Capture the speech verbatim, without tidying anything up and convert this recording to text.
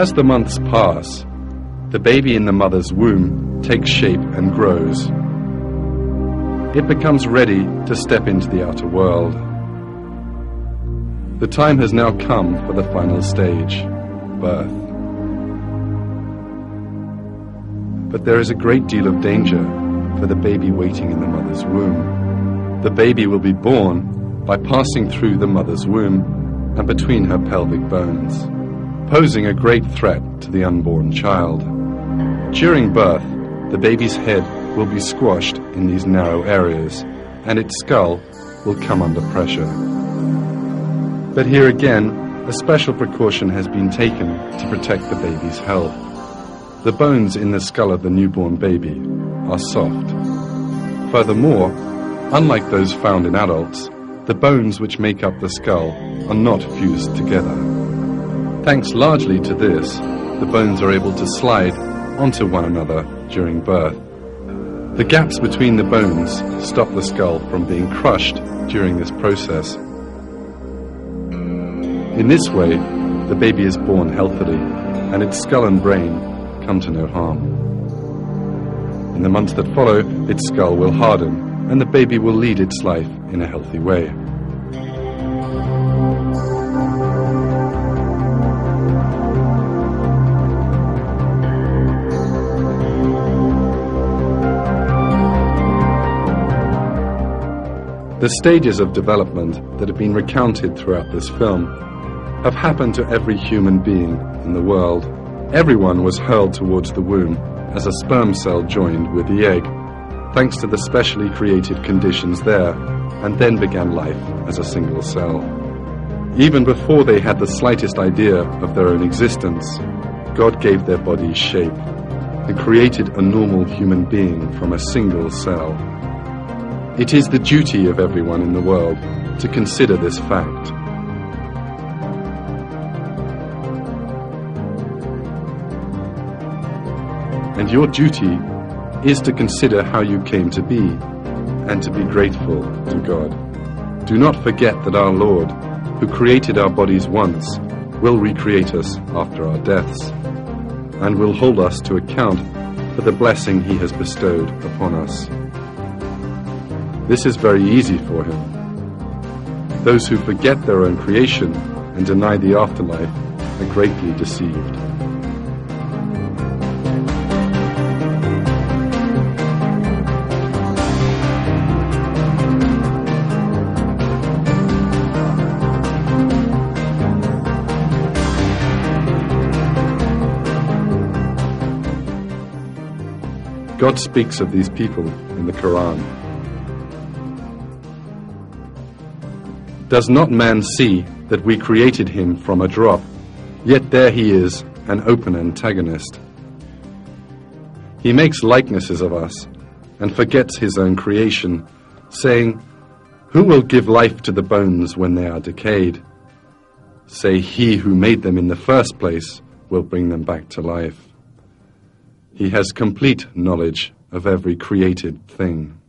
As the months pass, the baby in the mother's womb takes shape and grows. It becomes ready to step into the outer world. The time has now come for the final stage, birth. But there is a great deal of danger for the baby waiting in the mother's womb. The baby will be born by passing through the mother's womb and between her pelvic bones, posing a great threat to the unborn child. During birth, the baby's head will be squashed in these narrow areas, and its skull will come under pressure. But here again, a special precaution has been taken to protect the baby's health. The bones in the skull of the newborn baby are soft. Furthermore, unlike those found in adults, the bones which make up the skull are not fused together. Thanks largely to this, the bones are able to slide onto one another during birth. The gaps between the bones stop the skull from being crushed during this process. In this way, the baby is born healthily, and its skull and brain come to no harm. In the months that follow, its skull will harden, and the baby will lead its life in a healthy way. The stages of development that have been recounted throughout this film have happened to every human being in the world. Everyone was hurled towards the womb as a sperm cell joined with the egg, thanks to the specially created conditions there, and then began life as a single cell. Even before they had the slightest idea of their own existence, God gave their bodies shape and created a normal human being from a single cell. It is the duty of everyone in the world to consider this fact. And your duty is to consider how you came to be and to be grateful to God. Do not forget that our Lord, who created our bodies once, will recreate us after our deaths and will hold us to account for the blessing He has bestowed upon us. This is very easy for Him. Those who forget their own creation and deny the afterlife are greatly deceived. God speaks of these people in the Quran. Does not man see that we created him from a drop, yet there he is, an open antagonist? He makes likenesses of us and forgets his own creation, saying, "Who will give life to the bones when they are decayed?" Say, He who made them in the first place will bring them back to life. He has complete knowledge of every created thing.